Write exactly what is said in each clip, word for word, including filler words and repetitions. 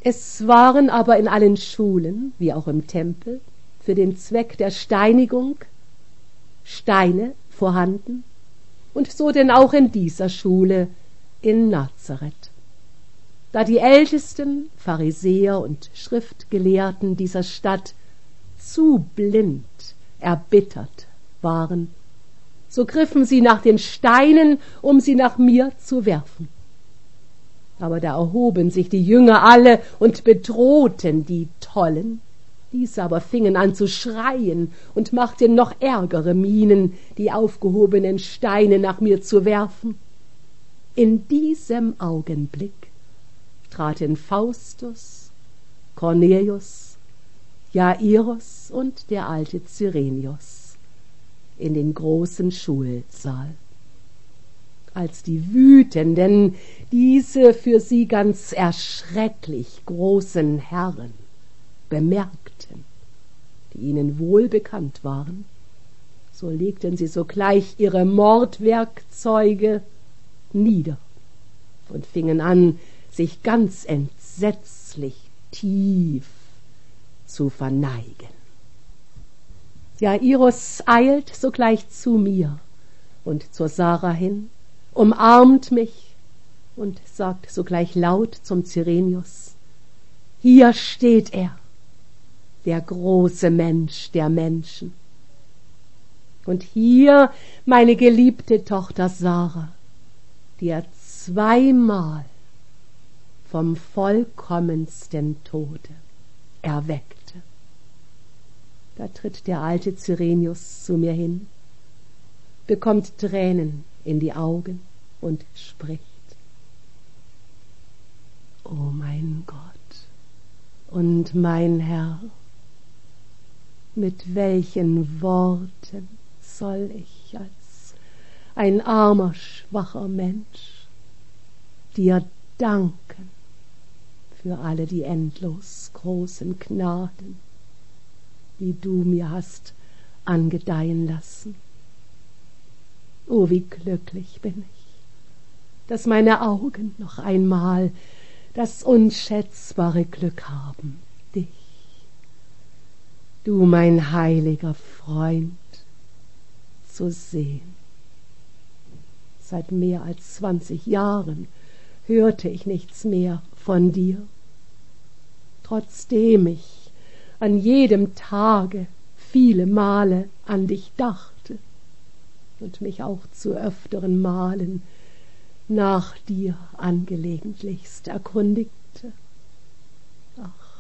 Es waren aber in allen Schulen, wie auch im Tempel, für den Zweck der Steinigung Steine vorhanden, und so denn auch in dieser Schule in Nazareth. Da die ältesten Pharisäer und Schriftgelehrten dieser Stadt zu blind erbittert waren, so griffen sie nach den Steinen, um sie nach mir zu werfen. Aber da erhoben sich die Jünger alle und bedrohten die Tollen. Diese aber fingen an zu schreien und machten noch ärgere Mienen, die aufgehobenen Steine nach mir zu werfen. In diesem Augenblick traten Faustus, Cornelius, Jairus und der alte Cyrenius in den großen Schulsaal. Als die wütenden, diese für sie ganz erschrecklich großen Herren bemerkten, die ihnen wohl bekannt waren, so legten sie sogleich ihre Mordwerkzeuge nieder und fingen an, sich ganz entsetzlich tief zu verneigen. Jairus eilt sogleich zu mir und zur Sarah hin, umarmt mich und sagt sogleich laut zum Cyrenius: Hier steht er, der große Mensch der Menschen. Und hier meine geliebte Tochter Sarah, die er zweimal vom vollkommensten Tode erweckte. Da tritt der alte Cyrenius zu mir hin, bekommt Tränen in die Augen und spricht: O mein Gott und mein Herr, mit welchen Worten soll ich als ein armer, schwacher Mensch dir danken für alle die endlos großen Gnaden, die du mir hast angedeihen lassen. O, wie glücklich bin ich, dass meine Augen noch einmal das unschätzbare Glück haben, dich, du mein heiliger Freund, zu sehen. Seit mehr als zwanzig Jahren hörte ich nichts mehr von dir, trotzdem ich an jedem Tage viele Male an dich dachte und mich auch zu öfteren Malen nach dir angelegentlichst erkundigte. Ach,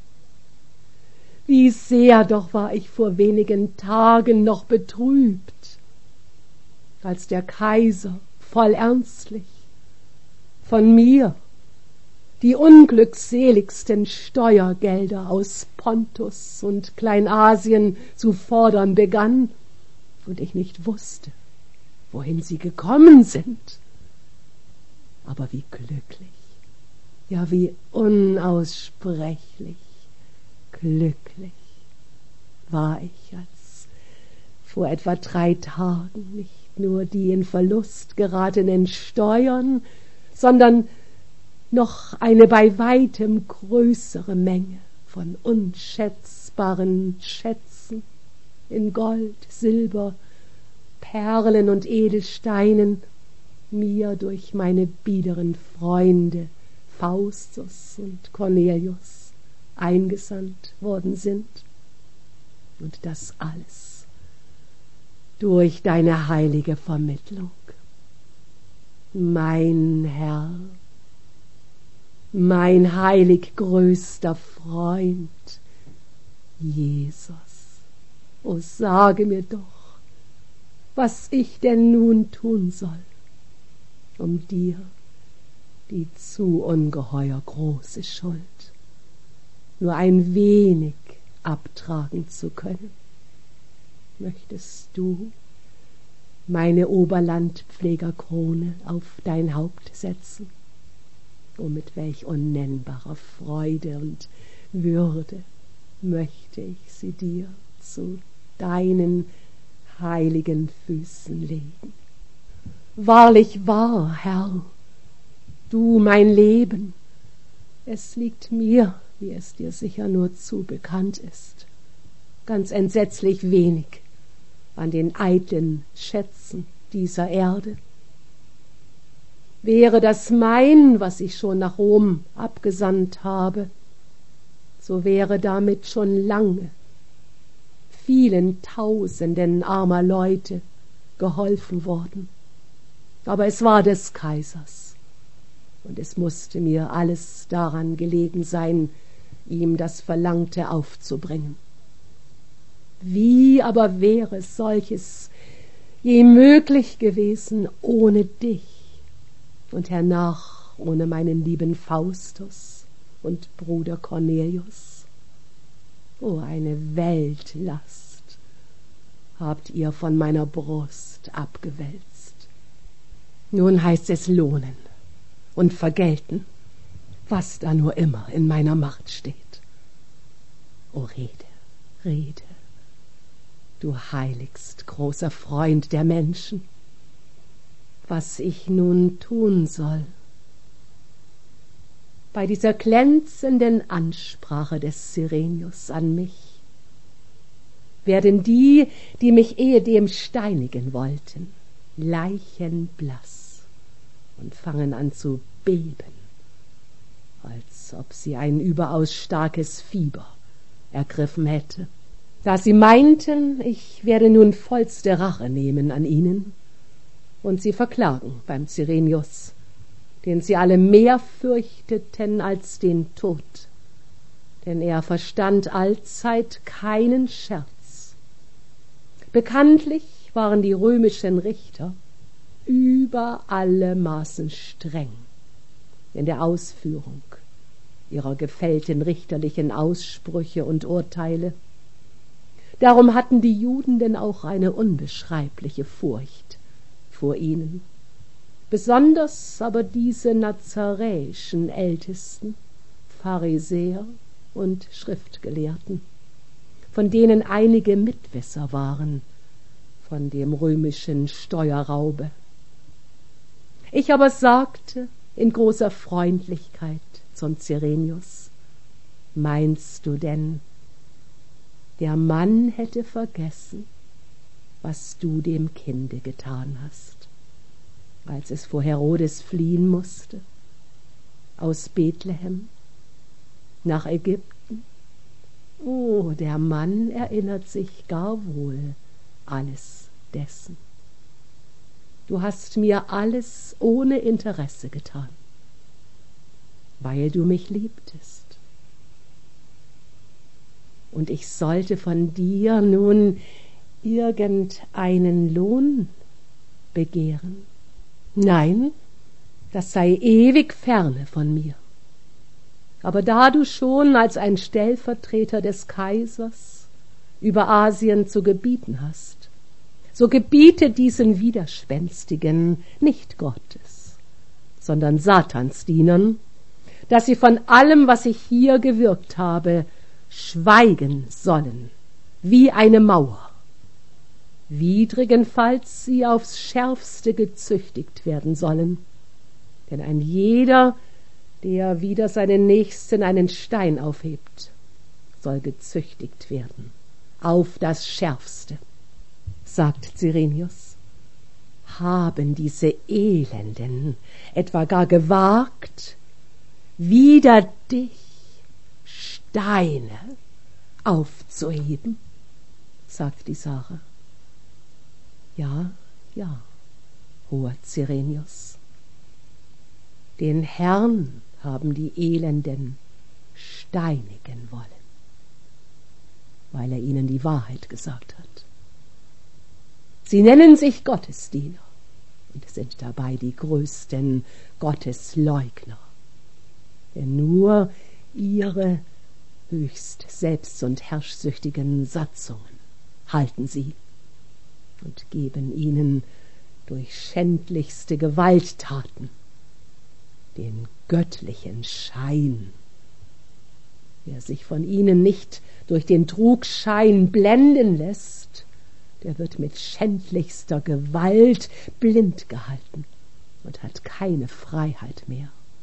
wie sehr doch war ich vor wenigen Tagen noch betrübt, als der Kaiser voll ernstlich von mir die unglückseligsten Steuergelder aus Pontus und Kleinasien zu fordern begann und ich nicht wusste, wohin sie gekommen sind. Aber wie glücklich, ja wie unaussprechlich glücklich war ich, als vor etwa drei Tagen nicht nur die in Verlust geratenen Steuern, sondern noch eine bei weitem größere Menge von unschätzbaren Schätzen in Gold, Silber, Perlen und Edelsteinen mir durch meine biederen Freunde Faustus und Cornelius eingesandt worden sind. Und das alles durch deine heilige Vermittlung. Mein Herr, mein heilig größter Freund, Jesus, o sage mir doch, was ich denn nun tun soll, um dir die zu ungeheuer große Schuld nur ein wenig abtragen zu können. Möchtest du meine Oberlandpflegerkrone auf dein Haupt setzen? O, mit welch unnennbarer Freude und Würde möchte ich sie dir zu deinen heiligen Füßen legen. Wahrlich wahr, Herr, du mein Leben Es liegt mir, wie es dir sicher nur zu bekannt ist, ganz entsetzlich wenig an den eitlen Schätzen dieser Erde. Wäre das mein, was ich schon nach Rom abgesandt habe, so wäre damit schon lange vielen Tausenden armer Leute geholfen worden. Aber es war des Kaisers, und es musste mir alles daran gelegen sein, ihm das Verlangte aufzubringen. Wie aber wäre solches je möglich gewesen ohne dich und hernach ohne meinen lieben Faustus und Bruder Cornelius? Oh, eine Weltlast habt ihr von meiner Brust abgewälzt. Nun heißt es lohnen und vergelten, was da nur immer in meiner Macht steht. O rede, rede, du heiligst großer Freund der Menschen, was ich nun tun soll. Bei dieser glänzenden Ansprache des Cyrenius an mich werden die, die mich ehedem steinigen wollten, leichenblass und fangen an zu beben, als ob sie ein überaus starkes Fieber ergriffen hätte, da sie meinten, ich werde nun vollste Rache nehmen an ihnen und sie verklagen beim Cyrenius, den sie alle mehr fürchteten als den Tod, denn er verstand allzeit keinen Scherz. Bekanntlich waren die römischen Richter über alle Maßen streng in der Ausführung ihrer gefällten richterlichen Aussprüche und Urteile. Darum hatten die Juden denn auch eine unbeschreibliche Furcht vor ihnen, besonders aber diese nazaräischen Ältesten, Pharisäer und Schriftgelehrten, von denen einige Mitwisser waren von dem römischen Steuerraube. Ich aber sagte in großer Freundlichkeit zum Cyrenius: Meinst du denn, der Mann hätte vergessen, was du dem Kinde getan hast, als es vor Herodes fliehen musste, aus Bethlehem nach Ägypten? Oh, der Mann erinnert sich gar wohl alles dessen. Du hast mir alles ohne Interesse getan, weil du mich liebtest. Und ich sollte von dir nun irgendeinen Lohn begehren? Nein, das sei ewig ferne von mir. Aber da du schon als ein Stellvertreter des Kaisers über Asien zu gebieten hast, so gebiete diesen Widerspenstigen nicht Gottes, sondern Satansdienern, dass sie von allem, was ich hier gewirkt habe, schweigen sollen, wie eine Mauer, widrigenfalls sie aufs Schärfste gezüchtigt werden sollen. Denn ein jeder, der wider seinen Nächsten einen Stein aufhebt, soll gezüchtigt werden, auf das Schärfste. Sagt Cyrenius: Haben diese Elenden etwa gar gewagt, wider dich Steine aufzuheben? Sagt die Sache. Ja, ja, hoher Cyrenius, den Herrn haben die Elenden steinigen wollen, weil er ihnen die Wahrheit gesagt hat. Sie nennen sich Gottesdiener und sind dabei die größten Gottesleugner, denn nur ihre höchst selbst- und herrschsüchtigen Satzungen halten sie und geben ihnen durch schändlichste Gewalttaten den göttlichen Schein. Wer sich von ihnen nicht durch den Trugschein blenden lässt, der wird mit schändlichster Gewalt blind gehalten und hat keine Freiheit mehr.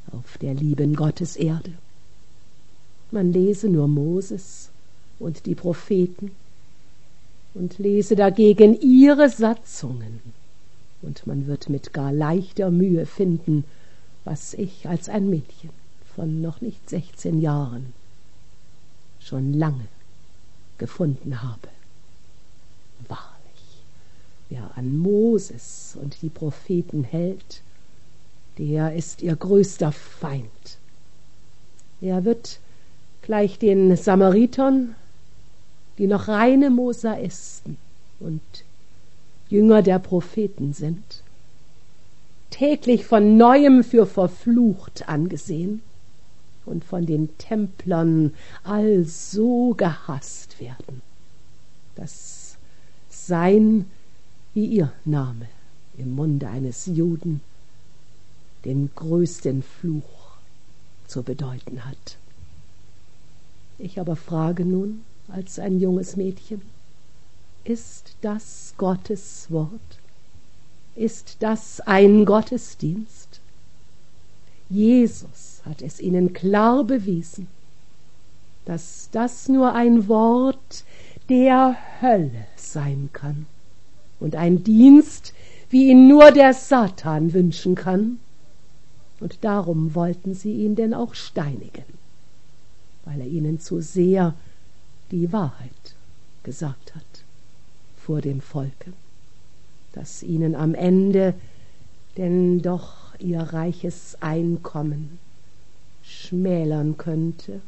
auf der lieben Gotteserde. Man lese nur Moses und die Propheten und lese dagegen ihre Satzungen, und man wird mit gar leichter Mühe finden, was ich als ein Mädchen von noch nicht sechzehn Jahren schon lange gefunden habe. Wahrlich, wer an Moses und die Propheten hält, der ist ihr größter Feind. Er wird gleich den Samaritern, die noch reine Mosaisten und Jünger der Propheten sind, täglich von Neuem für verflucht angesehen und von den Templern all so gehasst werden, dass sein wie ihr Name im Munde eines Juden den größten Fluch zu bedeuten hat. Ich aber frage nun als ein junges Mädchen, ist das Gottes Wort? Ist das ein Gottesdienst? Jesus hat es ihnen klar bewiesen, dass das nur ein Wort der Hölle sein kann und ein Dienst, wie ihn nur der Satan wünschen kann. Und darum wollten sie ihn denn auch steinigen, weil er ihnen zu sehr die Wahrheit gesagt hat vor dem Volke, das ihnen am Ende denn doch ihr reiches Einkommen schmälern könnte.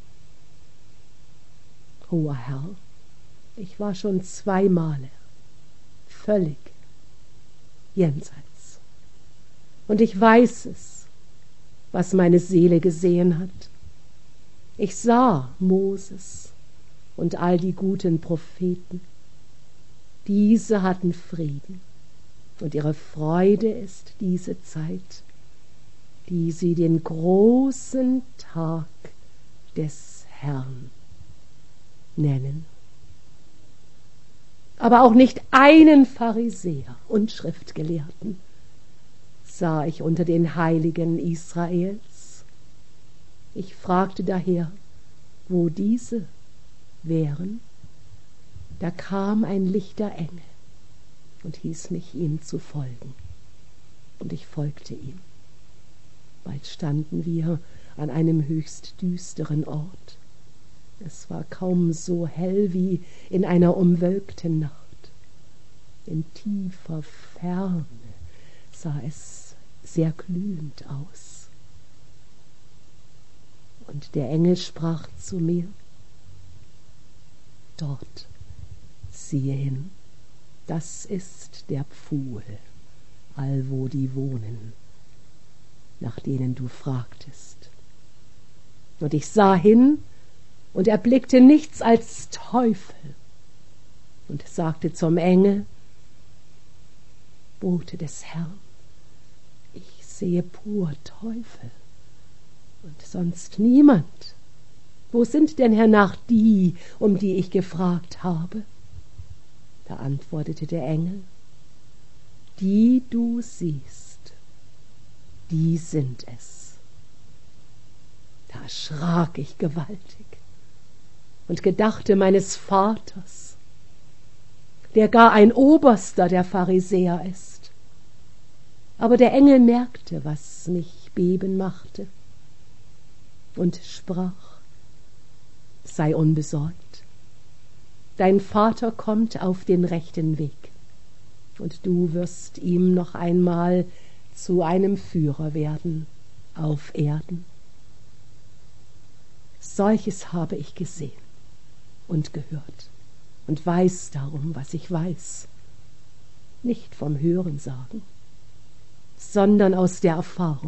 Hoher Herr, ich war schon zwei Male völlig jenseits, und ich weiß es, was meine Seele gesehen hat. Ich sah Moses und all die guten Propheten. Diese hatten Frieden, und ihre Freude ist diese Zeit, die sie den großen Tag des Herrn nennen. Aber auch nicht einen Pharisäer und Schriftgelehrten sah ich unter den Heiligen Israels. Ich fragte daher, wo diese wären. Da kam ein lichter Engel und hieß mich, ihm zu folgen. Und ich folgte ihm. Bald standen wir an einem höchst düsteren Ort. Es war kaum so hell wie in einer umwölkten Nacht. In tiefer Ferne sah es sehr glühend aus. Und der Engel sprach zu mir, dort siehe hin, das ist der Pfuhl, allwo die wohnen, nach denen du fragtest. Und ich sah hin und erblickte nichts als Teufel und sagte zum Engel, Bote des Herrn, ich sehe pur Teufel und sonst niemand. Wo sind denn hernach die, um die ich gefragt habe? Da antwortete der Engel, die du siehst, die sind es. Da erschrak ich gewaltig und gedachte meines Vaters, der gar ein Oberster der Pharisäer ist. Aber der Engel merkte, was mich beben machte, und sprach, sei unbesorgt, dein Vater kommt auf den rechten Weg, und du wirst ihm noch einmal zu einem Führer werden auf Erden. Solches habe ich gesehen und gehört und weiß darum, was ich weiß, nicht vom Hörensagen, sondern aus der Erfahrung.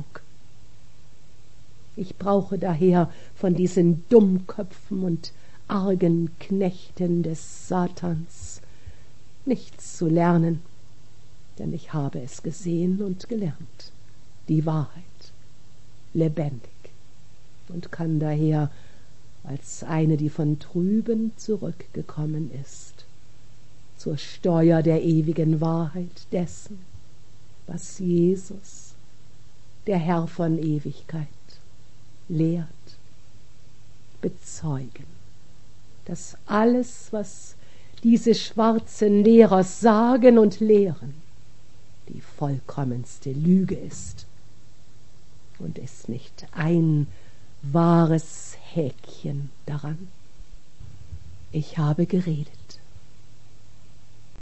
Ich brauche daher von diesen Dummköpfen und argen Knechten des Satans nichts zu lernen, denn ich habe es gesehen und gelernt, die Wahrheit, lebendig, und kann daher als eine, die von drüben zurückgekommen ist, zur Steuer der ewigen Wahrheit dessen, was Jesus, der Herr von Ewigkeit, lehrt, bezeugen, dass alles, was diese schwarzen Lehrer sagen und lehren, die vollkommenste Lüge ist und ist nicht ein wahres Häkchen daran. Ich habe geredet.